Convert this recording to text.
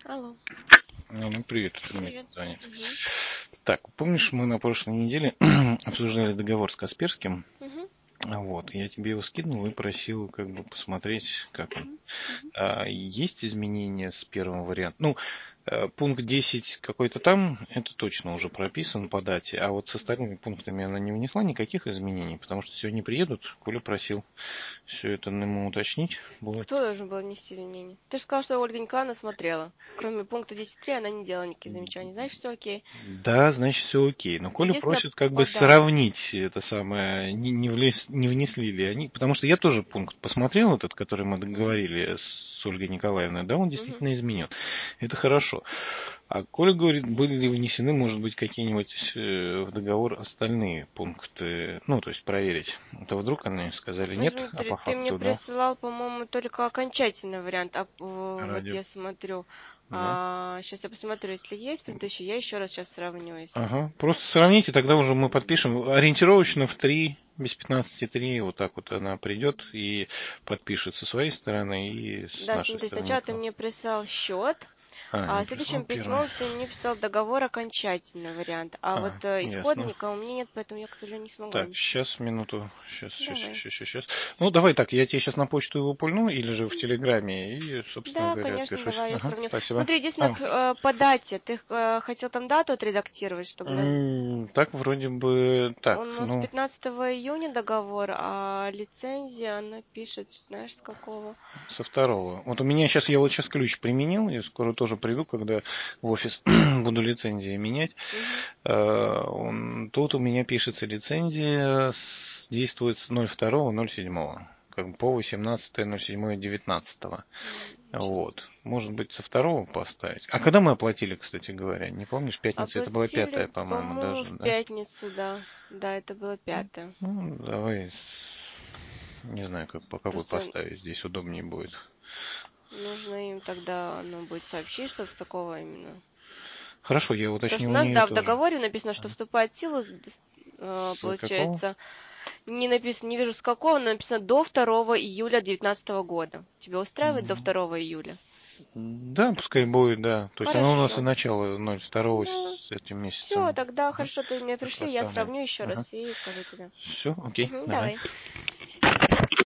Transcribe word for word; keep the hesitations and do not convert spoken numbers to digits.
Алло. Ну, ну, привет, это мне Привет. звонит. Мгм. Так, помнишь, мы на прошлой неделе обсуждали договор с Касперским? Мгм. Вот, я тебе его скинул и просил как бы посмотреть, как он. Мгм. Мгм. А, есть изменения с первым вариантом? Ну, э, пункт десять какой-то там, это точно уже прописан по дате, а вот с остальными пунктами она не внесла никаких изменений, потому что сегодня приедут, Коля просил все это ему уточнить. Будет. Кто должен был внести изменения? Ты же сказал, что Ольга Николаевна смотрела. Кроме пункта десять три она не делала никаких замечаний. Значит, все окей. Да, значит, все окей. Но Коля Единственное, просит как бы по дате. сравнить это самое, не, не, влез- не внесли ли они. Потому что я тоже пункт посмотрел, этот, который мы Мгм. договорили с Ольгой Николаевной, да, он Мгм. действительно изменен. Это хорошо. А Коля говорит, были ли внесены, может быть, какие-нибудь э, в договор остальные пункты, ну, то есть проверить. Это вдруг они сказали Ну, нет, а смотри, по ты мне факту, да, присылал, по-моему, только окончательный вариант. А э, вот ради, я смотрю. да. А, сейчас я посмотрю, если есть предыдущий, я еще раз сейчас сравню. Если... Ага. Просто сравните, тогда уже мы подпишем. Ориентировочно в три, без пятнадцати три, вот так вот она придет и подпишет со своей стороны и с Да, нашей смотри, стороны сначала ты то. мне прислал счет. А, А не прислал следующим первый. письмом ты мне писал договор окончательный вариант. А вот А, э, ясно. исходника у меня нет, поэтому я, к сожалению, не смогла Так, внести. сейчас, минуту. Сейчас, сейчас, Давай. сейчас, сейчас, сейчас. Ну, давай так, я тебе сейчас на почту его пульну или же в Телеграме и, собственно Да, говоря, конечно, отпишусь. давай, я Ага, сравню. спасибо. Смотри, единственное, А, к- э, по дате. Ты э, хотел там дату отредактировать, чтобы у нас... м, так, вроде бы, так, Он у нас ну, пятнадцатого июня договор, а лицензия, она пишет, знаешь, с какого? со второго. Вот у меня сейчас, я вот сейчас ключ применил, я скоро тоже приду, когда в офис буду лицензии менять. Угу. Э, он- Тут у меня пишется лицензия, с- действует с ноль второго ноль седьмого, как бы по восемнадцатое ноль седьмое девятнадцатого. Сейчас. Вот. Может быть, со второго поставить. А когда мы оплатили, кстати говоря? Не помнишь? Пятница это была пятая, Оплатили, по-моему, по-моему, даже, в да? пятницу, да. Да, это было пятое. Ну, давай, с- не знаю, как, по какой Просто поставить, здесь удобнее будет. нужно им тогда, ну, будет сообщить, что такого именно. Хорошо, я Потому уточню что у у нас, нее да, в тоже. договоре написано, что вступает в силу, э, С какого? получается, не написано, не вижу с какого, но написано до второго июля девятнадцатого года. Тебя устраивает до второго июля? Да, пускай Такое. будет, да. То есть оно у нас и Хорошо. начало ноль второго Да. с этим Все, месяцем. тогда Ага. хорошо, ты мне Так пришли, я поставлю. сравню еще Ага. раз и скажу тебе. Все, окей, Угу, давай. давай.